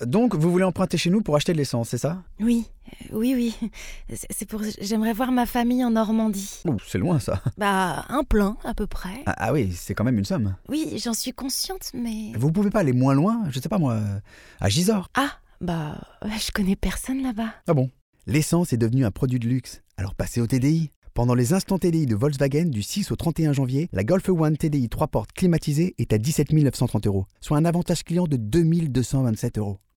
Donc, vous voulez emprunter chez nous pour acheter de l'essence, c'est ça? Oui, oui. C'est pour... J'aimerais voir ma famille en Normandie. Ouh, c'est loin ça. Bah, un plein, à peu près. Ah oui, c'est quand même une somme. Oui, j'en suis consciente, mais... Vous pouvez pas aller moins loin, je sais pas moi, à Gisors. Ah, bah, je connais personne là-bas. Ah bon? L'essence est devenue un produit de luxe, alors passez au TDI. Pendant les instants TDI de Volkswagen du 6 au 31 janvier, la Golf One TDI 3 portes climatisée est à 17 930 €, soit un avantage client de 2 227 €.